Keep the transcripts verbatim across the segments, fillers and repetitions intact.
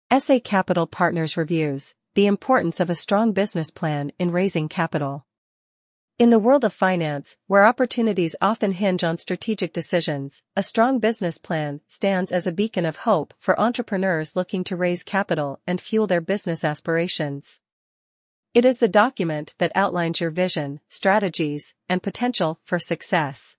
S A Capital Partners reviews the importance of a strong business plan in raising capital. In the world of finance, where opportunities often hinge on strategic decisions, a strong business plan stands as a beacon of hope for entrepreneurs looking to raise capital and fuel their business aspirations. It is the document that outlines your vision, strategies, and potential for success.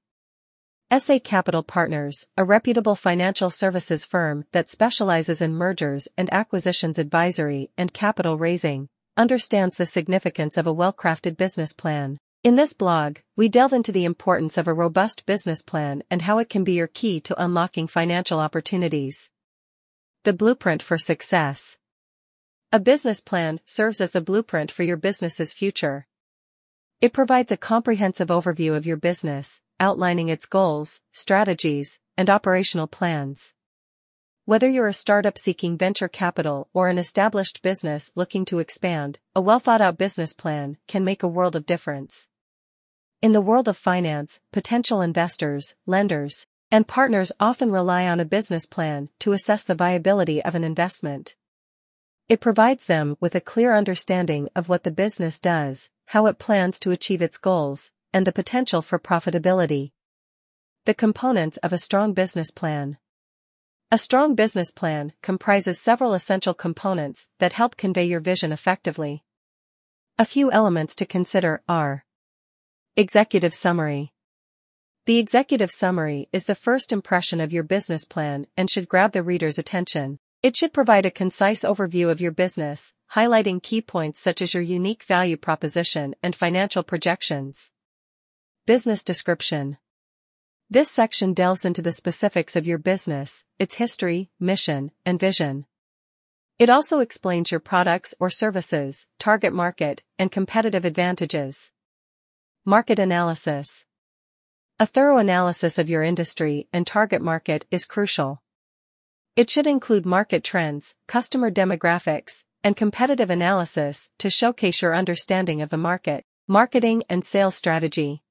S A Capital Partners, a reputable financial services firm that specializes in mergers and acquisitions advisory and capital raising, understands the significance of a well-crafted business plan. In this blog, we delve into the importance of a robust business plan and how it can be your key to unlocking financial opportunities. The blueprint for success. A business plan serves as the blueprint for your business's future. It provides a comprehensive overview of your business, outlining its goals, strategies, and operational plans. Whether you're a startup seeking venture capital or an established business looking to expand, a well-thought-out business plan can make a world of difference. In the world of finance, potential investors, lenders, and partners often rely on a business plan to assess the viability of an investment. It provides them with a clear understanding of what the business does, how it plans to achieve its goals, and the potential for profitability. The components of a strong business plan. A strong business plan comprises several essential components that help convey your vision effectively. A few elements to consider are: Executive summary. The executive summary is the first impression of your business plan and should grab the reader's attention. It should provide a concise overview of your business, highlighting key points such as your unique value proposition and financial projections. Business description. This section delves into the specifics of your business, its history, mission, and vision. It also explains your products or services, target market, and competitive advantages. Market analysis. A thorough analysis of your industry and target market is crucial. It should include market trends, customer demographics, and competitive analysis to showcase your understanding of the market. Marketing and sales strategy.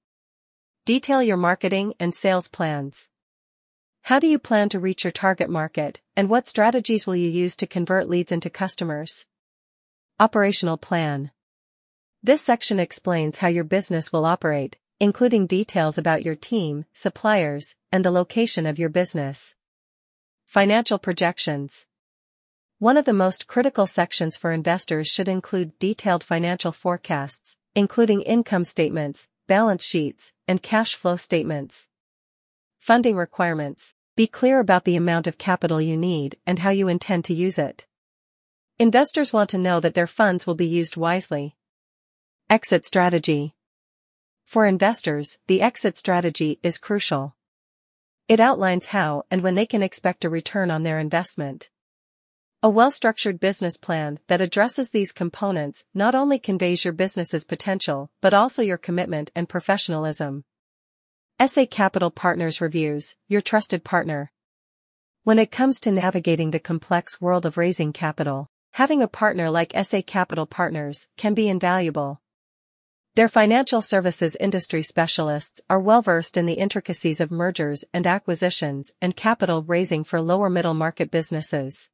Detail your marketing and sales plans. How do you plan to reach your target market, and what strategies will you use to convert leads into customers? Operational plan. This section explains how your business will operate, including details about your team, suppliers, and the location of your business. Financial projections. One of the most critical sections for investors should include detailed financial forecasts, including income statements, balance sheets, and cash flow statements. Funding requirements. Be clear about the amount of capital you need and how you intend to use it. Investors want to know that their funds will be used wisely. Exit strategy. For investors, the exit strategy is crucial. It outlines how and when they can expect a return on their investment. A well-structured business plan that addresses these components not only conveys your business's potential but also your commitment and professionalism. S A Capital Partners reviews, your trusted partner. When it comes to navigating the complex world of raising capital, having a partner like S A Capital Partners can be invaluable. Their financial services industry specialists are well-versed in the intricacies of mergers and acquisitions and capital raising for lower middle market businesses.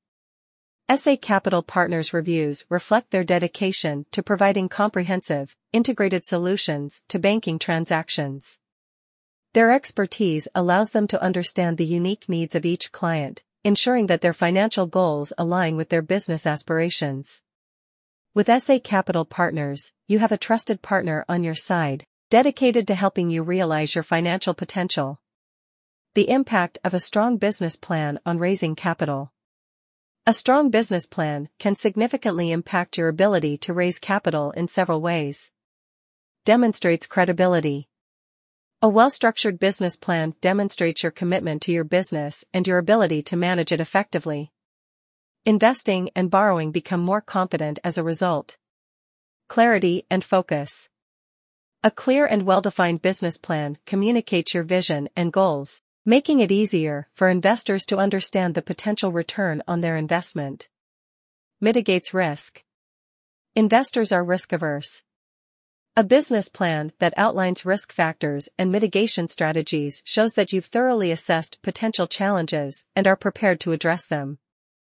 S A Capital Partners reviews reflect their dedication to providing comprehensive, integrated solutions to banking transactions. Their expertise allows them to understand the unique needs of each client, ensuring that their financial goals align with their business aspirations. With S A Capital Partners, you have a trusted partner on your side, dedicated to helping you realize your financial potential. The impact of a strong business plan on raising capital. A strong business plan can significantly impact your ability to raise capital in several ways. Demonstrates credibility. A well-structured business plan demonstrates your commitment to your business and your ability to manage it effectively. Investing and borrowing become more confident as a result. Clarity and focus. A clear and well-defined business plan communicates your vision and goals, making it easier for investors to understand the potential return on their investment. Mitigates risk. Investors are risk-averse. A business plan that outlines risk factors and mitigation strategies shows that you've thoroughly assessed potential challenges and are prepared to address them.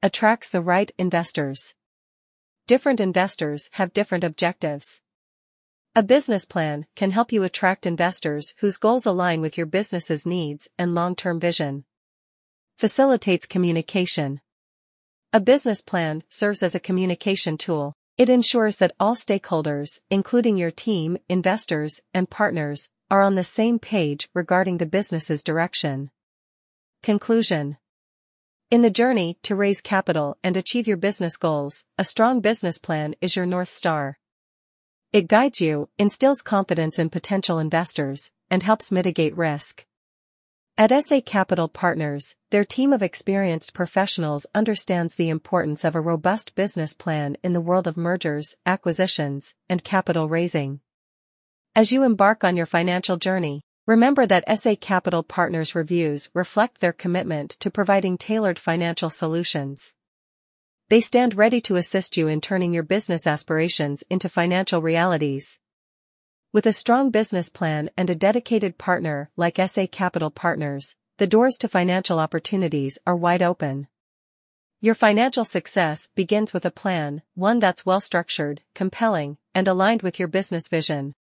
attracts the right investors. Different investors have different objectives. A business plan can help you attract investors whose goals align with your business's needs and long-term vision. Facilitates communication. A business plan serves as a communication tool. It ensures that all stakeholders, including your team, investors, and partners, are on the same page regarding the business's direction. Conclusion. In the journey to raise capital and achieve your business goals, a strong business plan is your North Star. It guides you, instills confidence in potential investors, and helps mitigate risk. At S A Capital Partners, their team of experienced professionals understands the importance of a robust business plan in the world of mergers, acquisitions, and capital raising. As you embark on your financial journey, remember that S A Capital Partners reviews reflect their commitment to providing tailored financial solutions. They stand ready to assist you in turning your business aspirations into financial realities. With a strong business plan and a dedicated partner like S A Capital Partners, the doors to financial opportunities are wide open. Your financial success begins with a plan, one that's well structured, compelling, and aligned with your business vision.